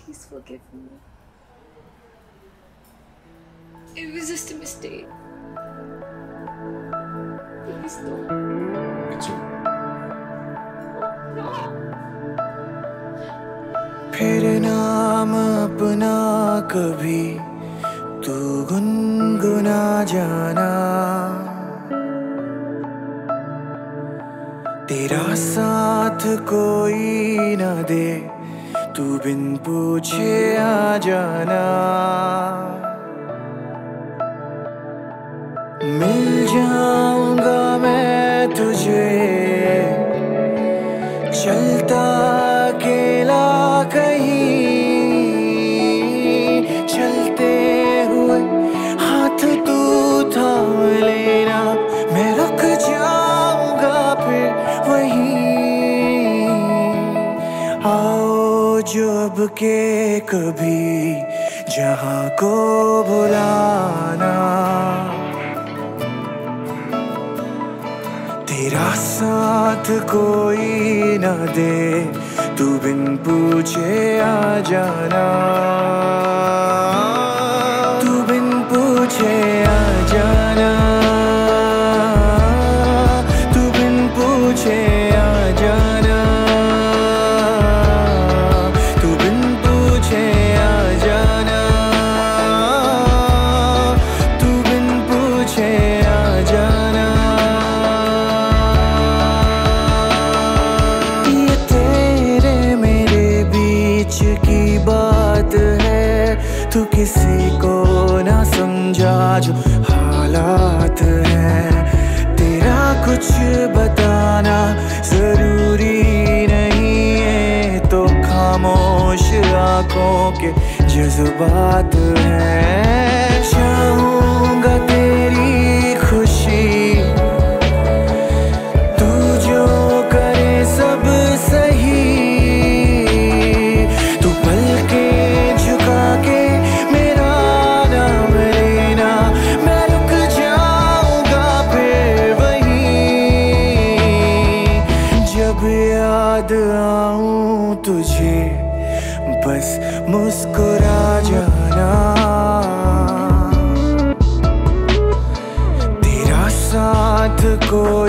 Please forgive me. It was just a mistake. Please don't. Mithu. No. फिर नाम अपना कभी तू गुनगुना जाना, तेरा साथ कोई ना दे, तू बिन पूछे आ जाना। मिल जाऊंगा मैं तुझे चलता अकेला कहीं, चलते हुए हाथ तू थाम लेना, मैं रुक जाऊंगा फिर वहीं। आओ जो अब के कभी जहां को बुलाना, तेरा साथ कोई ना दे, तू बिन पूछे आ जाना, तू बिन पूछे आ जाना, तू बिन पूछे आ जाना, तू बिन पूछे आ जाना, तू बिन पूछे आ जाना। की बात है, तू किसी को ना समझा जो हालात है, तेरा कुछ बताना जरूरी नहीं है, तो खामोश आंखों के जज्बात है। चाहूंगा तेरी खुशी, तू जो करे सब सही, याद आऊं तुझे बस मुस्कुरा जाना, तेरा साथ कोई